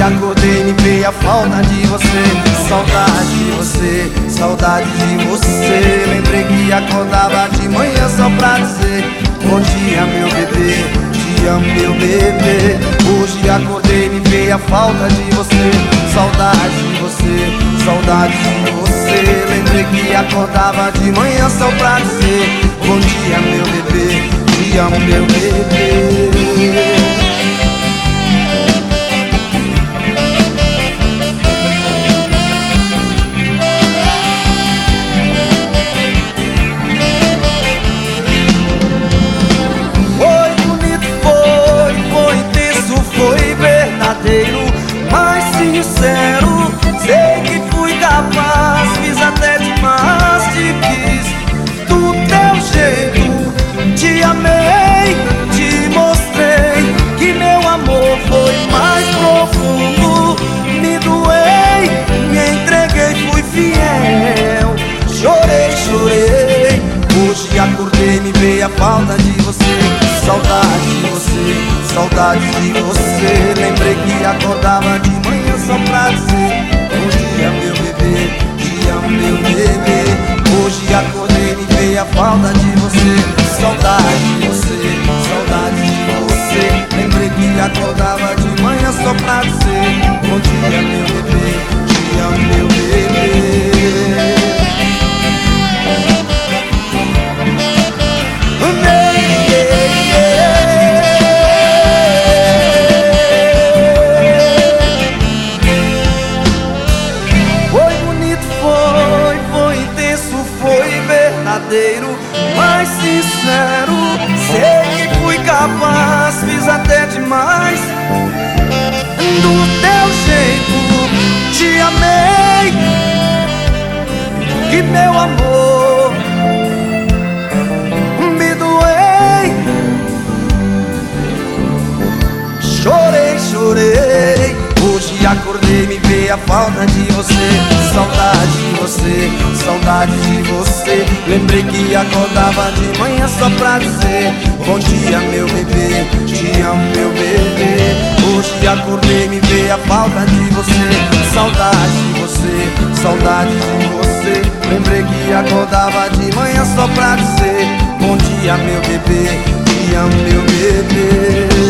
acordei, me veio a falta de você. Saudade de você, saudade de você. Lembrei que acordava de manhã só pra dizer: bom dia, meu bebê, te amo, meu bebê. Hoje acordei, me veio a falta de você. Saudade de você, saudade de você. Lembrei que acordava de manhã só pra dizer: bom dia, meu bebê, te amo, meu bebê. Mas sincero, sei que fui capaz, fiz até demais, te quis do teu jeito, te amei, te mostrei que meu amor foi mais profundo. Me doei, me entreguei, fui fiel, chorei, chorei. Hoje acordei, me veio a falta de você. Saudade de você, saudade de você. Lembrei que acordava de manhã só pra dizer: bom dia, meu bebê, te amo, meu bebê. Hoje acordei, me veio a falta de você. Saudade de você, saudade de você. Lembrei que acordava de manhã só pra dizer: bom dia, meu bebê, te amo, meu bebê. Mas sincero, sei que fui capaz, fiz até demais. Do teu jeito, te amei, que meu amor me doei. Chorei, chorei. Hoje acordei, me veio a falta de você. Saudade de você, saudade de você. Lembrei que acordava de manhã só pra dizer: bom dia, meu bebê, te amo, meu bebê. Hoje acordei, me veio a falta de você. Saudade de você, saudade de você. Lembrei que acordava de manhã só pra dizer: bom dia, meu bebê, te amo, meu bebê.